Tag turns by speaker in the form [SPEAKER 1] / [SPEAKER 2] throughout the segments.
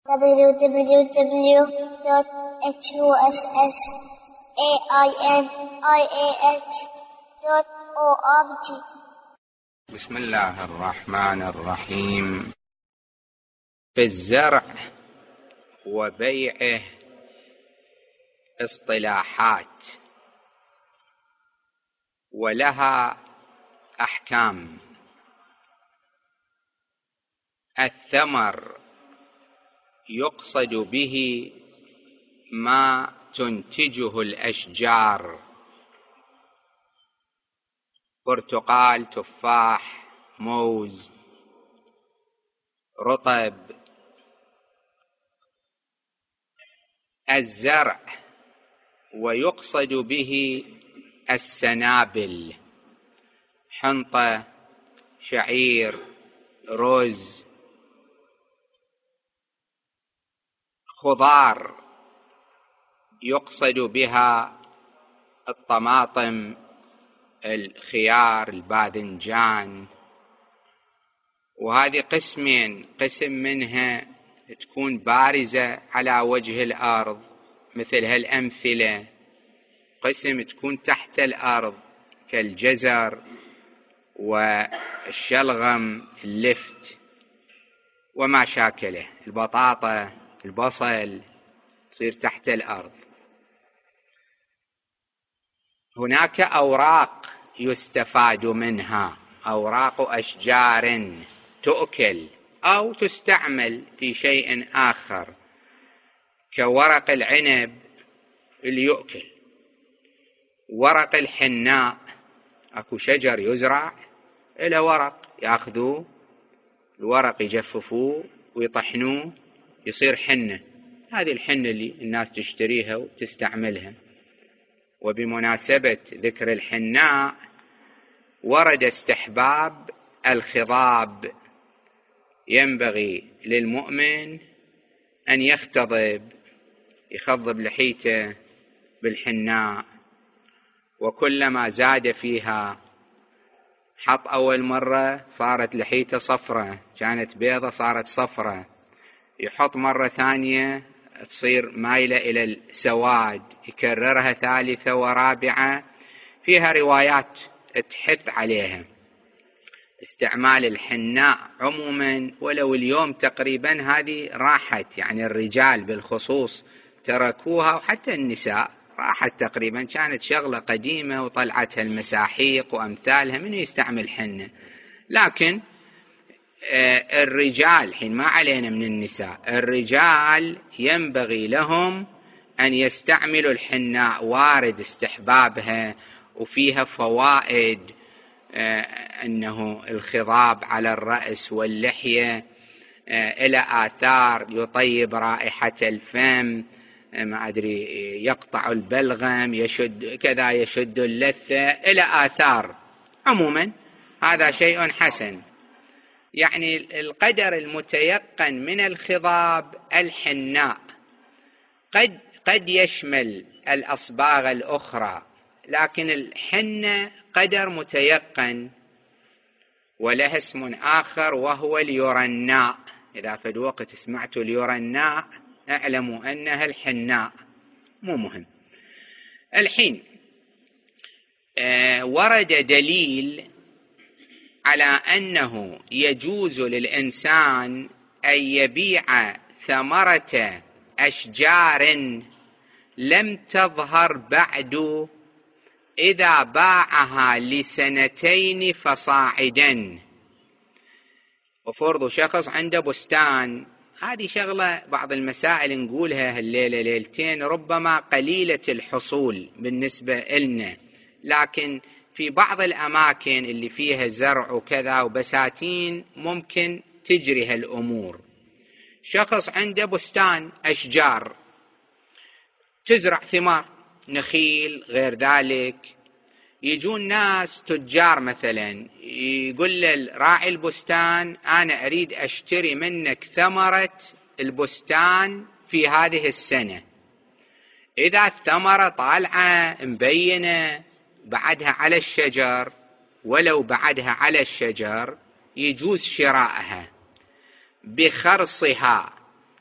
[SPEAKER 1] www.husainiah.org.
[SPEAKER 2] بسم الله الرحمن الرحيم. في الزرع وبيعه اصطلاحات ولها أحكام. الثمر يقصد به ما تنتجه الأشجار: برتقال، تفاح، موز، رطب. الزرع ويقصد به السنابل: حنطة، شعير، رز. خضار يقصد بها الطماطم، الخيار، الباذنجان. وهذه قسمين: قسم منها تكون بارزة على وجه الأرض مثل هالأمثلة، قسم تكون تحت الأرض كالجزر والشلغم، اللفت وما شاكله، البطاطا، البصل، تصير تحت الأرض. هناك أوراق يستفاد منها، أوراق أشجار تؤكل أو تستعمل في شيء آخر، كورق العنب اللي يؤكل، ورق الحناء. أكو شجر يزرع له ورق، يأخذوه الورق يجففوه ويطحنوه يصير حنة. هذه الحنة اللي الناس تشتريها وتستعملها. وبمناسبة ذكر الحناء ورد استحباب الخضاب. ينبغي للمؤمن أن يخضب لحيته بالحناء، وكلما زاد فيها، حط أول مرة صارت لحيته صفرة، كانت بيضة صارت صفرة، يحط مرة ثانية تصير مايلة إلى السواد، يكررها ثالثة ورابعة. فيها روايات تحث عليها استعمال الحناء عموما، ولو اليوم تقريبا هذه راحت، يعني الرجال بالخصوص تركوها، وحتى النساء راحت تقريبا. كانت شغلة قديمة وطلعتها المساحيق وأمثالها، من يستعمل حنة. لكن الرجال حين ما علينا من النساء، الرجال ينبغي لهم أن يستعملوا الحناء، وارد استحبابها وفيها فوائد، أنه الخضاب على الرأس واللحية إلى آثار يطيب رائحة الفم، ما أدري يقطع البلغم، يشد اللثة، إلى آثار. عموما هذا شيء حسن. يعني القدر المتيقن من الخضاب الحناء، قد يشمل الأصباغ الأخرى، لكن الحنة قدر متيقن، وله اسم آخر وهو اليورناء. إذا في الوقت سمعتوا اليورناء اعلموا أنها الحناء، مو مهم. الحين ورد دليل على أنه يجوز للإنسان أن يبيع ثمرة أشجار لم تظهر بعد إذا باعها ل2 فصاعدا. وفرض شخص عنده بستان، هذه شغلة بعض المسائل نقولها الليلة ليلتين ربما قليلة الحصول بالنسبة لنا، لكن في بعض الأماكن اللي فيها زرع وكذا وبساتين ممكن تجري هالأمور. شخص عنده بستان أشجار تزرع ثمار، نخيل غير ذلك، يجون ناس تجار مثلا يقول لراعي البستان: أنا أريد أشتري منك ثمرة البستان في هذه السنة. إذا الثمرة طالعة مبينة بعدها على الشجر، ولو بعدها على الشجر، يجوز شراءها بخرصها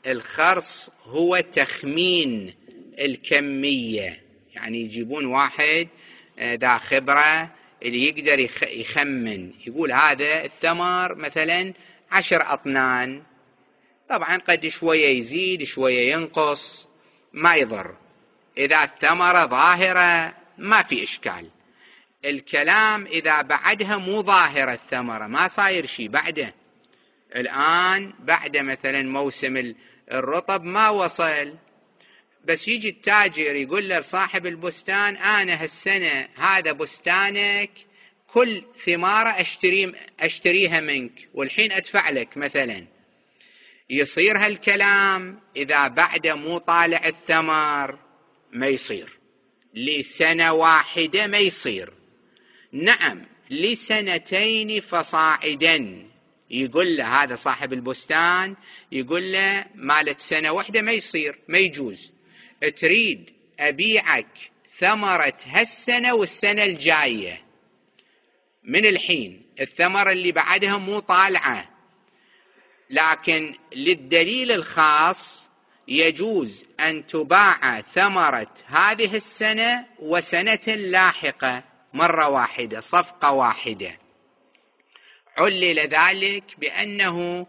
[SPEAKER 2] الخرص هو تخمين الكمية، يعني يجيبون واحد ذا خبرة اللي يقدر يخمن، يقول هذا الثمر مثلا 10 أطنان، طبعا قد شوية يزيد شوية ينقص ما يضر، إذا الثمرة ظاهرة ما في إشكال. الكلام إذا بعدها مو ظاهرة الثمرة، ما صاير شيء بعده، الآن بعد مثلا موسم الرطب ما وصل، بس يجي التاجر يقول له صاحب البستان أنا هالسنة هذا بستانك كل ثمارة أشتريها منك والحين أدفع لك مثلا، يصير هالكلام إذا بعد مو طالع الثمر ما يصير، لسنة واحدة ما يصير، نعم لسنتين فصاعدا. يقول له هذا صاحب البستان يقول له مالت سنة واحدة ما يصير، ما يجوز، تريد أبيعك ثمرة هالسنة والسنة الجاية من الحين، الثمرة اللي بعدها مو طالعة، لكن للدليل الخاص يجوز أن تباع ثمرة هذه السنة وسنة لاحقة مرة واحدة، صفقة واحدة. علل ذلك بأنه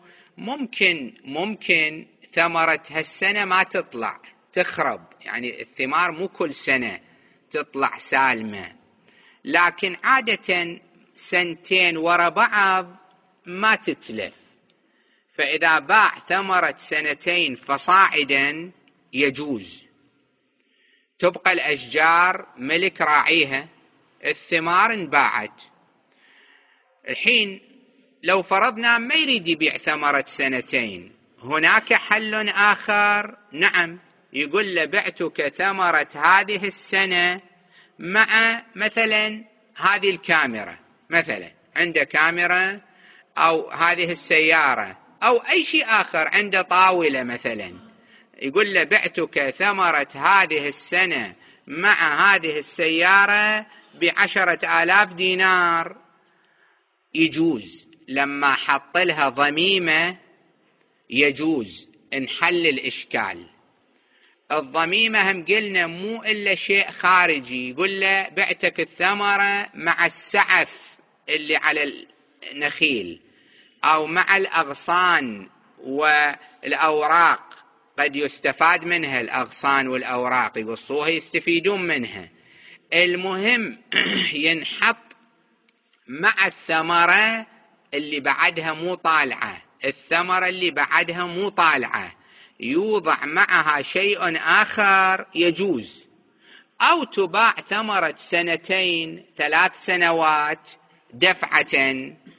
[SPEAKER 2] ممكن ثمرة هالسنة ما تطلع، تخرب، يعني الثمار مو كل سنة تطلع سالمة، لكن عادة سنتين ورا بعض ما تتلف، فإذا باع ثمرة سنتين فصاعدا يجوز. تبقى الأشجار ملك راعيها، الثمار انباعت. الحين لو فرضنا ما يريد يبيع ثمرة سنتين، هناك حل آخر، نعم، يقول له بعتك ثمرة هذه السنة مع مثلا هذه الكاميرا، مثلا عنده كاميرا أو هذه السيارة أو أي شيء آخر، عنده طاولة مثلا، يقول له بعتك ثمرة هذه السنة مع هذه السيارة ب10,000 دينار، يجوز. لما حط لها ضميمة يجوز، انحل الإشكال. الضميمة هم قلنا مو إلا شيء خارجي، يقول له بعتك الثمرة مع السعف اللي على النخيل أو مع الأغصان والأوراق، قد يستفاد منها الأغصان والأوراق، يقصوها يستفيدون منها، المهم ينحط مع الثمرة اللي بعدها مو طالعة، الثمرة اللي بعدها مو طالعة يوضع معها شيء آخر يجوز، أو تباع ثمرة 2 3 سنوات دفعة.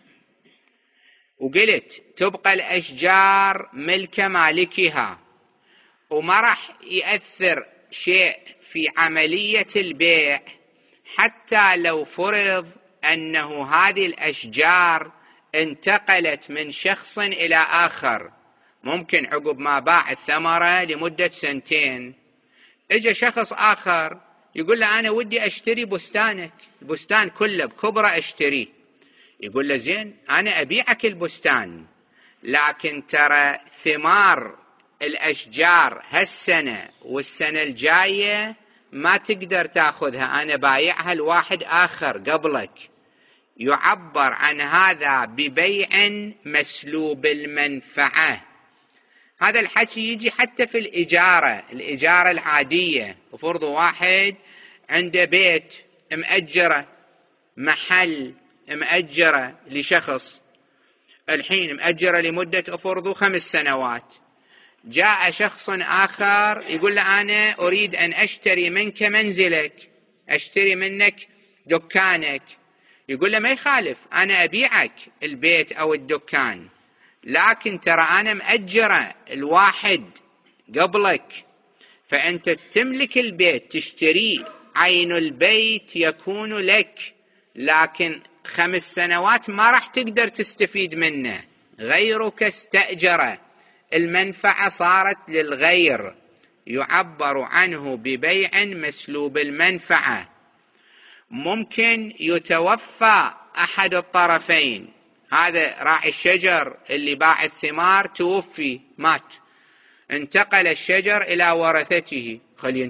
[SPEAKER 2] وقلت تبقى الأشجار ملك مالكها، وما راح يأثر شيء في عملية البيع، حتى لو فرض أنه هذه الأشجار انتقلت من شخص إلى آخر، ممكن عقب ما باع الثمرة لمدة 2 سنين اجى شخص آخر يقول له أنا ودي أشتري بستانك، البستان كله بكبره أشتريه، يقول له زين أنا أبيعك البستان، لكن ترى ثمار الأشجار هالسنة والسنة الجاية ما تقدر تأخذها، أنا بايعها لواحد آخر قبلك. يعبر عن هذا ببيع مسلوب المنفعة. هذا الحكي يجي حتى في الإجارة العادية، وفرضوا واحد عنده بيت مأجرة، محل مأجرة لشخص، الحين مأجرة لمدة أفرضوا 5 سنوات، جاء شخص آخر يقول له أنا أريد أن أشتري منك منزلك، أشتري منك دكانك، يقول له ما يخالف أنا أبيعك البيت أو الدكان، لكن ترى أنا مأجرة الواحد قبلك، فأنت تملك البيت تشتريه، عين البيت يكون لك، لكن 5 سنوات ما راح تقدر تستفيد منه، غيرك استأجره، المنفعة صارت للغير، يعبر عنه ببيع مسلوب المنفعة. ممكن يتوفى أحد الطرفين، هذا راعي الشجر اللي باع الثمار توفي مات، انتقل الشجر إلى ورثته، خلي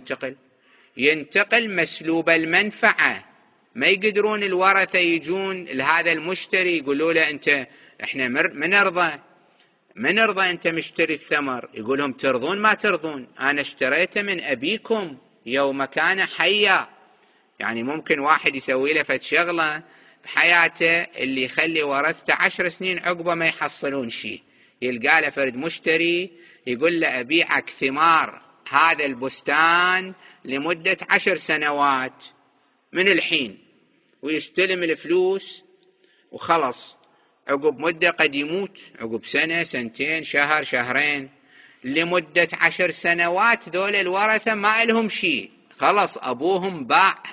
[SPEAKER 2] ينتقل مسلوب المنفعة. ما يقدرون الورثة يجون لهذا المشتري يقولوا له احنا من نرضى انت مشتري الثمر. يقول لهم ترضون ما ترضون، انا اشتريته من ابيكم يوم كان حيا. يعني ممكن واحد يسوي له فد شغله بحياته اللي يخلي ورثته 10 سنين عقبه ما يحصلون شيء، يلقى له فرد مشتري يقول له ابيعك ثمار هذا البستان لمدة 10 سنوات من الحين، ويستلم الفلوس وخلص. عقب مدة قد يموت، عقب سنة سنتين شهر شهرين، لمدة 10 سنوات ذول الورثة ما لهم شيء، خلص أبوهم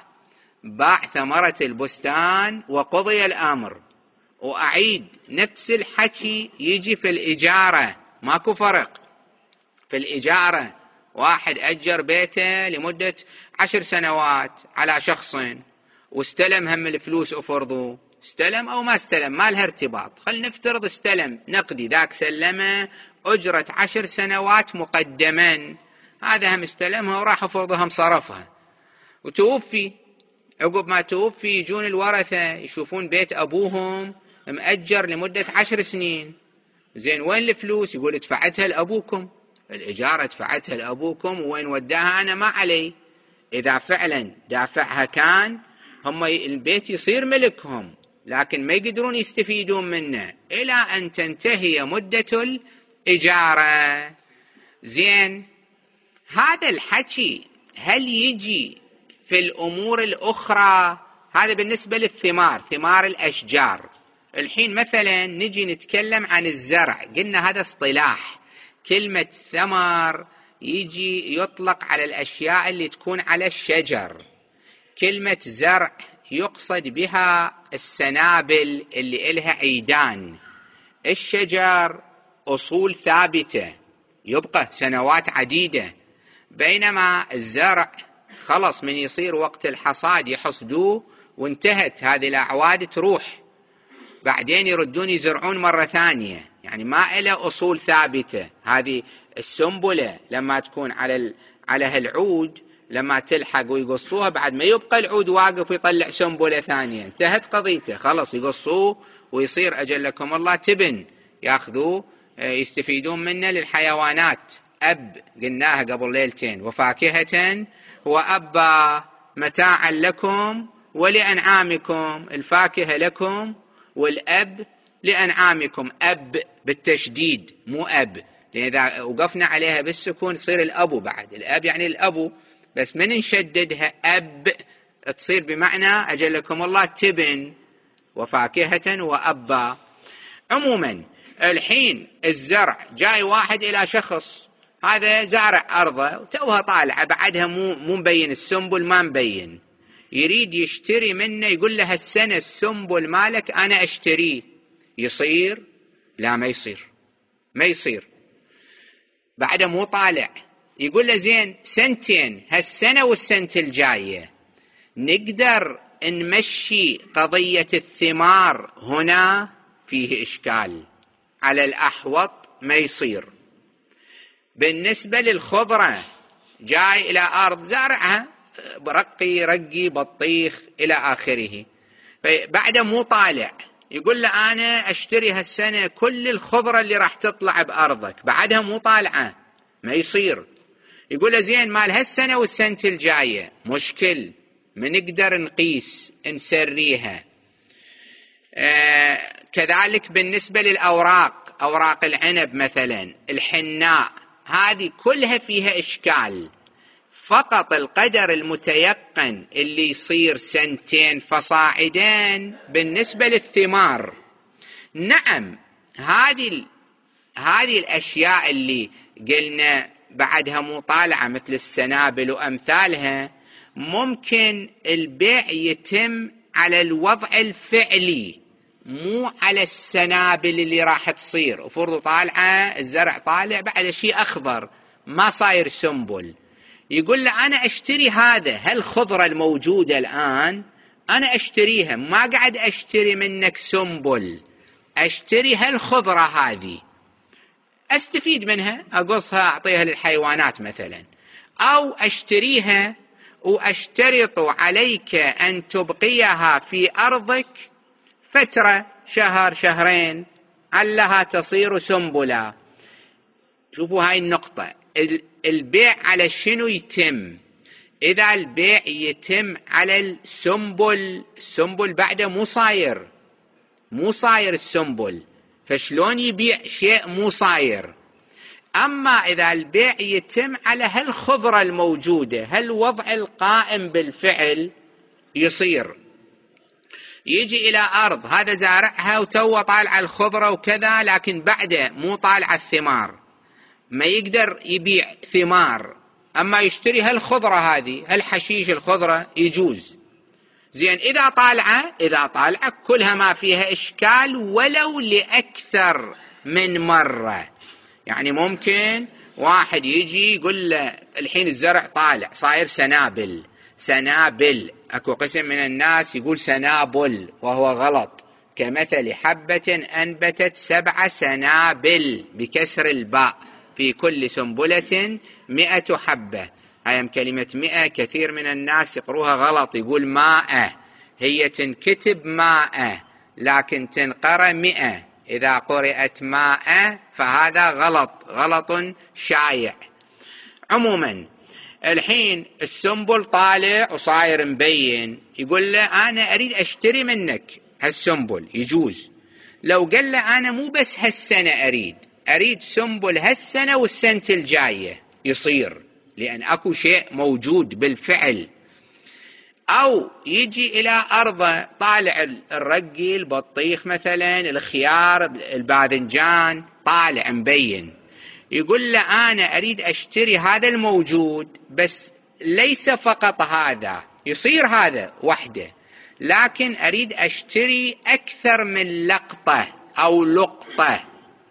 [SPEAKER 2] باع ثمرة البستان وقضي الأمر. وأعيد نفس الحكي يجي في الإجارة، ماكو فرق في الإجارة. واحد أجر بيته لمدة 10 سنوات على شخصين واستلم هم الفلوس، أفرضوا استلم أو ما استلم ما لها ارتباط، خل نفترض استلم نقدي، ذاك سلمه أجرة 10 سنوات مقدما، هذا هم استلمها وراح أفرضها صرفها وتوفي. عقب ما توفي يجون الورثة يشوفون بيت أبوهم مأجر لمدة 10 سنين، زين وين الفلوس؟ يقول دفعتها لأبوكم، الإجارة دفعتها لأبوكم، وين وداها أنا ما علي. إذا فعلا دافعها كان هم البيت يصير ملكهم، لكن ما يقدرون يستفيدون منه إلى أن تنتهي مدة الإجارة. زين هذا الحكي هل يجي في الأمور الأخرى؟ هذا بالنسبة للثمار، ثمار الأشجار. الحين مثلا نجي نتكلم عن الزرع، قلنا هذا اصطلاح، كلمة ثمر يجي يطلق على الأشياء اللي تكون على الشجر. كلمة زرع يقصد بها السنابل اللي إلها عيدان. الشجر أصول ثابتة يبقى سنوات عديدة، بينما الزرع خلص من يصير وقت الحصاد يحصدوه وانتهت هذه الأعواد تروح، بعدين يردون يزرعون مرة ثانية، يعني ما إله أصول ثابتة. هذه السنبلة لما تكون على هالعود لما تلحق ويقصوها بعد ما يبقى العود واقف ويطلع سنبلة ثانية، انتهت قضيته، خلص يقصوه ويصير أجلكم الله تبن ياخذوه يستفيدون منه للحيوانات. أب قلناها قبل ليلتين، وفاكهة وأبا متاعا لكم ولأنعامكم، الفاكهة لكم والأب لأنعامكم. أب بالتشديد مو أب، لأن إذا وقفنا عليها بالسكون تصير الأبو، بعد الأب يعني الأبو، بس من نشددها أب تصير بمعنى أجلكم الله تبن، وفاكهة وأبا. عموما الحين الزرع جاي واحد إلى شخص، هذا زارع أرضه وتوها طالعة بعدها مو مبين السنبل، ما مبين، يريد يشتري منه، يقول له هالسنة السنبل مالك أنا أشتريه، يصير؟ لا ما يصير. بعده مو طالع، يقول له زين سنتين، هالسنة والسنة الجاية نقدر نمشي قضية الثمار؟ هنا فيه إشكال، على الأحوط ما يصير. بالنسبة للخضرة جاي إلى أرض زارعها رقي بطيخ إلى آخره، بعده مو طالع، يقول له أنا أشتري هالسنة كل الخضرة اللي راح تطلع بأرضك، بعدها مو طالعة، ما يصير. يقول له زين مال هالسنة والسنة الجاية، مشكل، منقدر نقيس نسريها. كذلك بالنسبة للأوراق، أوراق العنب مثلا، الحناء، هذه كلها فيها إشكال. فقط القدر المتيقن اللي يصير 2 فصاعدين بالنسبة للثمار. نعم هذه الأشياء اللي قلنا بعدها مطالعة مثل السنابل وأمثالها، ممكن البيع يتم على الوضع الفعلي مو على السنابل اللي راح تصير. وفرض طالعة الزرع طالع بعد شيء أخضر ما صاير سنبل، يقول له أنا أشتري هذا هالخضرة الموجودة الآن، أنا أشتريها، ما قاعد أشتري منك سنبل، أشتري هالخضرة هذه. أستفيد منها، أقصها أعطيها للحيوانات مثلا، أو أشتريها وأشترط عليك أن تبقيها في أرضك فترة، شهر شهرين، علها تصير سنبلا. شوفوا هاي النقطة، البيع على شنو يتم؟ إذا البيع يتم على السنبل بعده مو صاير السنبل، فشلون يبيع شيء مو صاير؟ أما إذا البيع يتم على هالخضرة الموجودة، هالوضع القائم بالفعل، يصير يجي إلى أرض هذا زارعها وتو طالع الخضرة وكذا، لكن بعده مو طالع الثمار، ما يقدر يبيع ثمار، أما يشتري هالخضرة هذه، هالحشيش الخضرة يجوز. زين، إذا طالعة كلها ما فيها إشكال ولو لأكثر من مرة. يعني ممكن واحد يجي يقول له الحين الزرع طالع صاير سنابل، أكو قسم من الناس يقول سنابل وهو غلط، كمثل حبة أنبتت 7 سنابل بكسر الباء، في كل سنبلة 100 حبة. هاي كلمة 100 كثير من الناس يقروها غلط، يقول 100، هي تنكتب 100 لكن تنقرأ 100. إذا قرأت 100 فهذا غلط شائع. عموما الحين السنبل طالع وصاير مبين، يقول له أنا أريد أشتري منك هالسنبل، يجوز. لو قال له أنا مو بس هالسنة أريد سنبل هالسنة والسنة الجاية، يصير، لأن أكو شيء موجود بالفعل. أو يجي إلى أرضه طالع الرقي، البطيخ مثلا، الخيار، الباذنجان، طالع مبين، يقول له أنا أريد أشتري هذا الموجود، بس ليس فقط هذا، يصير هذا وحده، لكن أريد أشتري أكثر من لقطة أو لقطة.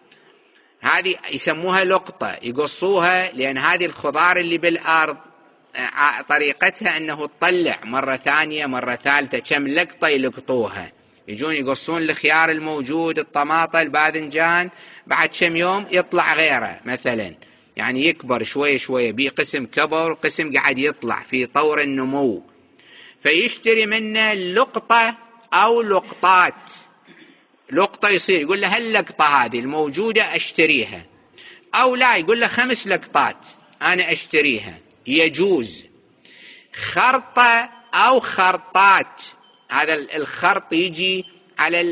[SPEAKER 2] هذه يسموها لقطة، يقصوها، لأن هذه الخضار اللي بالأرض طريقتها أنه تطلع مرة ثانية مرة ثالثة، كم لقطة يلقطوها، يجون يقصون الخيار الموجود، الطماطة، الباذنجان، بعد كم يوم يطلع غيره مثلا، يعني يكبر شوية شوية، بي قسم كبر وقسم قاعد يطلع في طور النمو، فيشتري منه لقطة أو لقطات. لقطة يصير يقول له هاللقطة هذه الموجودة أشتريها، أو لا يقول له 5 لقطات أنا أشتريها، يجوز. خرطة أو خرطات، هذا الخرط يجي على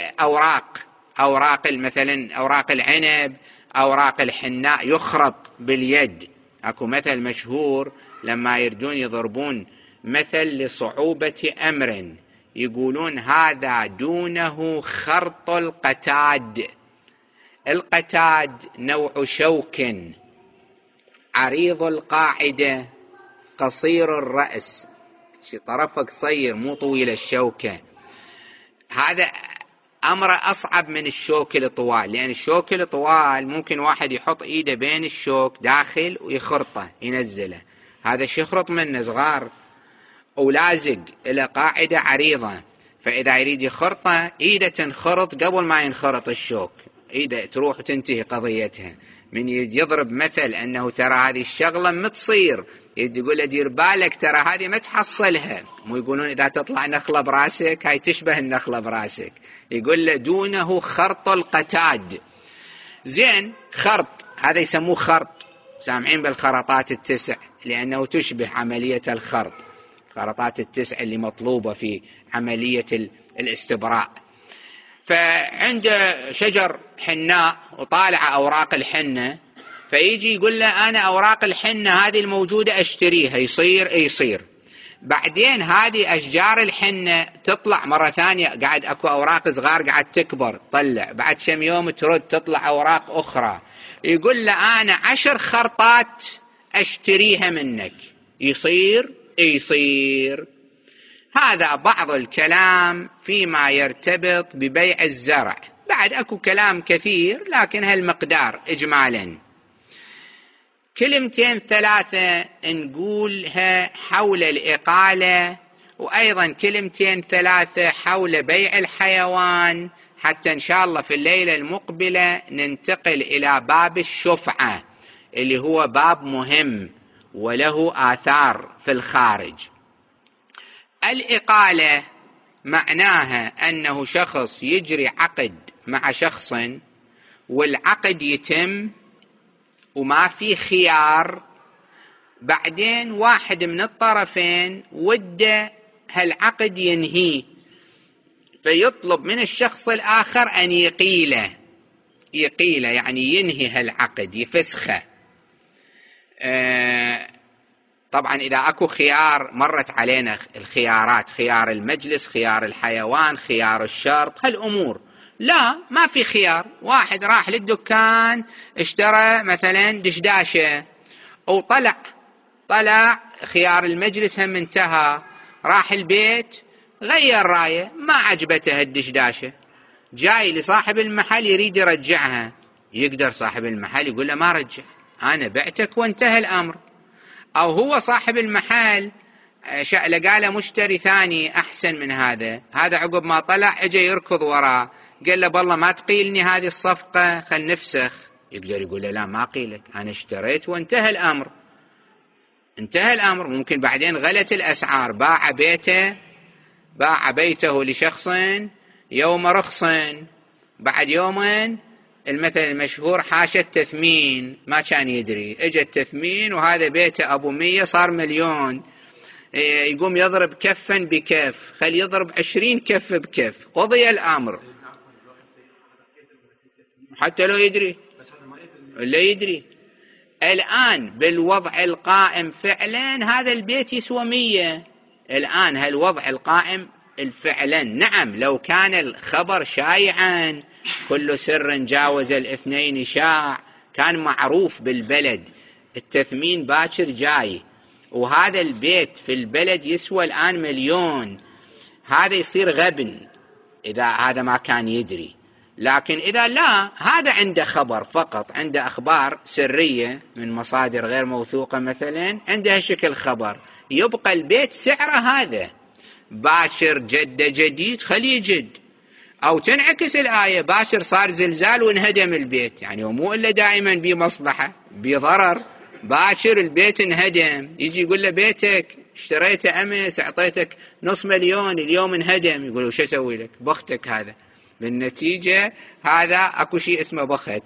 [SPEAKER 2] أوراق مثلا أوراق العنب، أوراق الحناء، يخرط باليد. أكو مثل مشهور لما يردون يضربون مثل لصعوبة أمر، يقولون هذا دونه خرط القتاد. القتاد نوع شوك عريض القاعدة قصير الرأس، طرفه قصير مو طويل الشوكة. هذا أمر أصعب من الشوك الطوال، لأن الشوك الطوال ممكن واحد يحط إيده بين الشوك داخل ويخرطه ينزله، هذا شيخرط منه صغار ولازق إلى قاعدة عريضة، فإذا يريد يخرطه إيده تنخرط قبل ما ينخرط الشوك، إيده تروح وتنتهي قضيتها. من يضرب مثل أنه ترى هذه الشغلة متصير، يقول له دير بالك ترى هذه ما تحصلها، مو يقولون إذا تطلع نخلة براسك هاي تشبه النخلة براسك، يقول له دونه خرط القتاد. زين، خرط هذا يسموه خرط، سامعين بالخرطات ال9 لأنه تشبه عملية الخرط، خرطات ال9 اللي مطلوبة في عملية الاستبراء. فعنده شجر حناء وطالع أوراق الحنة، فيجي يقول له أنا أوراق الحنة هذه الموجودة أشتريها، يصير. بعدين هذه أشجار الحنة تطلع مرة ثانية، قاعد أكو أوراق صغار قاعد تكبر تطلع، بعد كم يوم ترد تطلع أوراق أخرى، يقول له أنا 10 خرطات أشتريها منك، يصير. هذا بعض الكلام فيما يرتبط ببيع الزرع. بعد أكو كلام كثير لكن هالمقدار إجمالا. 2 3 نقولها حول الإقالة، وأيضا 2 3 حول بيع الحيوان، حتى إن شاء الله في الليلة المقبلة ننتقل إلى باب الشفعة اللي هو باب مهم وله آثار في الخارج. الإقالة معناها أنه شخص يجري عقد مع شخص والعقد يتم وما في خيار، بعدين واحد من الطرفين وده هالعقد ينهيه فيطلب من الشخص الآخر أن يقيله يعني ينهي هالعقد يفسخه. طبعا إذا أكو خيار مرت علينا الخيارات، خيار المجلس، خيار الحيوان، خيار الشرط، هالأمور. لا، ما في خيار. واحد راح للدكان اشترى مثلا دشداشة وطلع خيار المجلس هم انتهى، راح البيت غير رايه ما عجبته الدشداشة، جاي لصاحب المحل يريد يرجعها، يقدر صاحب المحل يقول له ما رجع، أنا بعتك وانتهى الأمر. أو هو صاحب المحل لقى له مشتري ثاني أحسن من هذا عقب ما طلع اجى يركض وراه قال له بالله ما تقيلني هذه الصفقة خل نفسخ، يقدر يقول له لا ما قيلك، أنا اشتريت وانتهى الأمر. ممكن بعدين غلت الأسعار، باع بيته لشخص يوم رخص، بعد يومين المثل المشهور حاشا التثمين، ما كان يدري اجى التثمين وهذا بيته أبو 100 صار مليون، يقوم يضرب كفا بكف، خل يضرب 20 كف بكف، قضي الأمر حتى لو يدري لا يدري. الآن بالوضع القائم فعلا هذا البيت يسوى 100. الآن هالوضع القائم فعلا نعم، لو كان الخبر شائعا كل سر جاوز الاثنين شاع، كان معروف بالبلد التثمين باكر جاي وهذا البيت في البلد يسوى الآن 1,000,000، هذا يصير غبن إذا هذا ما كان يدري. لكن إذا لا، هذا عنده خبر فقط، عنده أخبار سرية من مصادر غير موثوقة مثلا، عنده هالشكل خبر، يبقى البيت سعره هذا، باكر جد جديد خليه جد. أو تنعكس الآية، باكر صار زلزال وانهدم البيت، يعني ومو إلا دائما بمصلحة بضرر، باكر البيت انهدم، يجي يقول له بيتك اشتريته أمس أعطيتك 500,000 اليوم انهدم، يقول له شو أسوي لك؟ بختك هذا. بالنتيجة هذا أكو شيء اسمه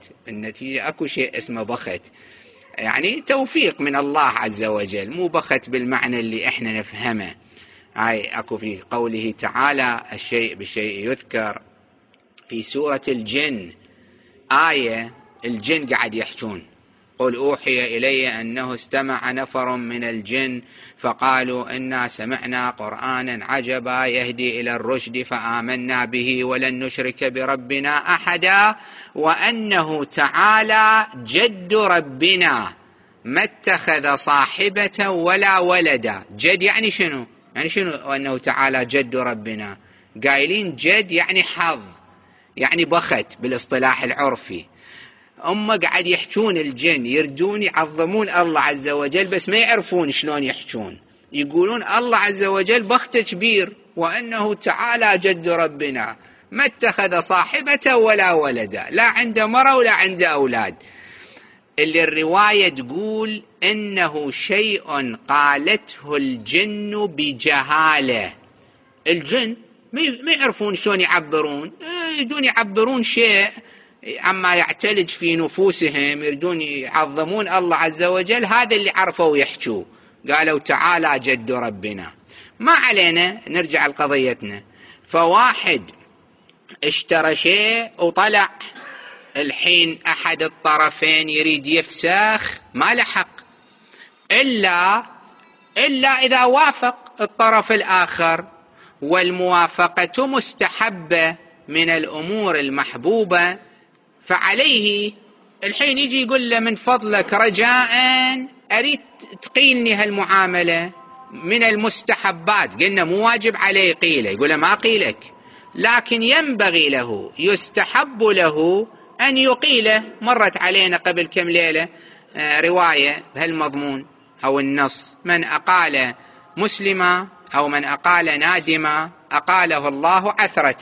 [SPEAKER 2] بخت، يعني توفيق من الله عز وجل، مو بخت بالمعنى اللي احنا نفهمه. هاي أكو في قوله تعالى الشيء بالشيء يذكر. في سورة الجن آية الجن قاعد يحجون، قل أوحي إلي أنه استمع نفر من الجن فقالوا إنا سمعنا قرآنا عجبا يهدي إلى الرشد فآمنا به ولن نشرك بربنا أحدا وأنه تعالى جد ربنا ما اتخذ صاحبة ولا ولدا. جد يعني شنو؟ وأنه تعالى جد ربنا، قايلين جد يعني حظ، يعني بخت بالاصطلاح العرفي. قاعد يحجون الجن، يردون يعظمون الله عز وجل بس ما يعرفون شلون يحجون، يقولون الله عز وجل بخت كبير وأنه تعالى جد ربنا ما اتخذ صاحبة ولا ولدا، لا عنده مرة ولا عنده أولاد. اللي الرواية تقول إنه شيء قالته الجن بجهالة. الجن ما يعرفون شلون يعبرون، يريدون يعبرون شيء عما يعتلج في نفوسهم، يريدون يعظمون الله عز وجل، هذا اللي عرفوا يحجوا، قالوا تعالى جد ربنا. ما علينا، نرجع لقضيتنا. فواحد اشترى شيء وطلع الحين أحد الطرفين يريد يفسخ، ما له حق إلا إذا وافق الطرف الآخر، والموافقة مستحبة من الأمور المحبوبة، فعليه الحين يجي يقول له من فضلك رجاء أريد تقيلني هالمعاملة من المستحبات، قلنا مو واجب عليه قيله، يقول له ما قيلك، لكن ينبغي له يستحب له أن يقيله. مرت علينا قبل كم ليلة رواية بهالمضمون أو النص، من أقال مسلما أو من أقال نادما أقاله الله عثرته،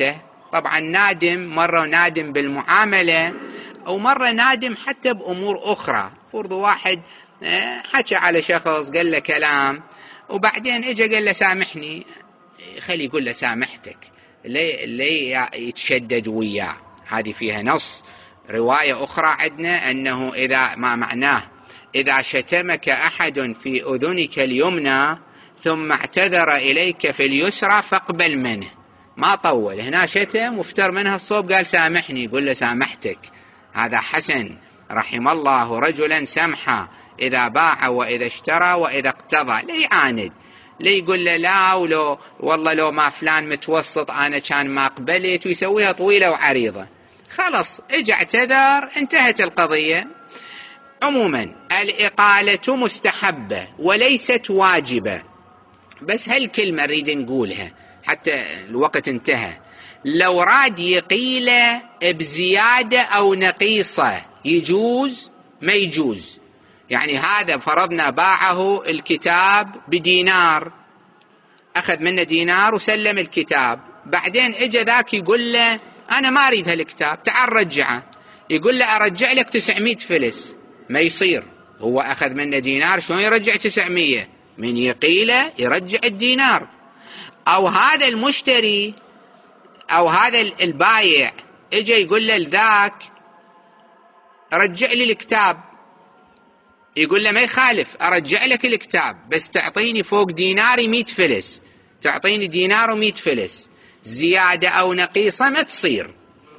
[SPEAKER 2] طبعا نادم، مرة نادم بالمعاملة، أو مرة نادم حتى بأمور أخرى. فرض واحد حكى على شخص قال له كلام، وبعدين اجى قال له سامحني، خلي يقول له سامحتك، ليه يتشدد وياه. هذه فيها نص. رواية أخرى عندنا أنه إذا ما معناه إذا شتمك أحد في أذنك اليمنى ثم اعتذر إليك في اليسرى فاقبل منه. ما طول، هنا شتم وافتر منها الصوب قال سامحني، يقول له سامحتك. هذا حسن. رحم الله رجلا سمحا إذا باع وإذا اشترى وإذا اقتضى. لا يعاند، لا يقول له لا، ولو والله لو ما فلان متوسط أنا كان ما قبلت، ويسويها طويلة وعريضة. خلص اجى اعتذر، انتهت القضية. عموما الإقالة مستحبة وليست واجبة. بس هالكلمة نريد نقولها حتى الوقت انتهى. لو راد يقيله بزيادة أو نقيصة يجوز، ما يجوز. يعني هذا فرضنا باعه الكتاب بدينار، أخذ منه دينار وسلم الكتاب، بعدين اجى ذاك يقول له أنا ما أريد هالكتاب، تعال رجعه. يقول له أرجع لك 900 فلس. ما يصير، هو أخذ منه دينار، شلون يرجع 900؟ من يقيله يرجع الدينار. أو هذا المشتري أو هذا البايع اجى يقول له لذاك رجع لي الكتاب، يقول له ما يخالف، أرجع لك الكتاب بس تعطيني فوق ديناري 100 فلس، تعطيني دينار و100 فلس. زيادة أو نقيصة ما تصير.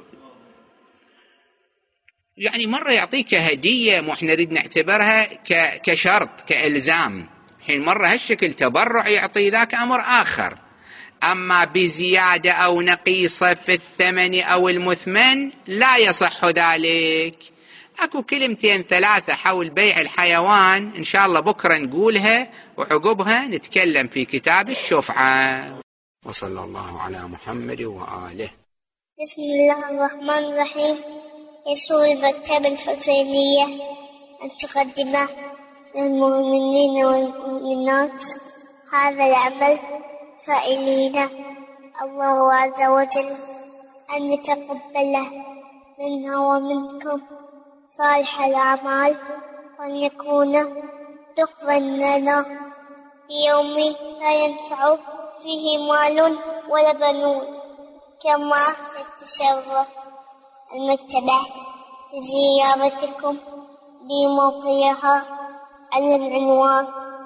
[SPEAKER 2] يعني مرة يعطيك هدية، مو احنا نريد نعتبرها كشرط كإلزام. حين مرة هالشكل تبرع يعطي، ذاك أمر آخر. أما بزيادة أو نقيصة في الثمن أو المثمن لا يصح ذلك. أكو كلمتين ثلاثة حول بيع الحيوان إن شاء الله بكرة نقولها، وعقبها نتكلم في كتاب الشفعة. وصلى الله على محمد وآله.
[SPEAKER 1] بسم الله الرحمن الرحيم. يسر المكتبة الحسينية أن تقدم للمؤمنين والمؤمنات هذا العمل سائلين الله عز وجل أن يتقبله منا ومنكم صالح الأعمال، وأن يكون دخلا لنا في يوم لا ينفع فيه مال ولا بنون. كما يتشرف المكتبة بزيارتكم بموقعها على العنوان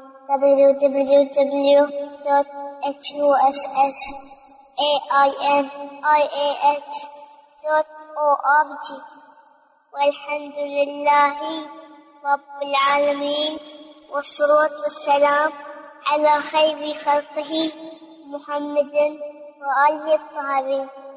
[SPEAKER 1] www.hussainih.org. والحمد لله رب العالمين، والصلاة والسلام على خير خلقه محمد وآله الطاهرين.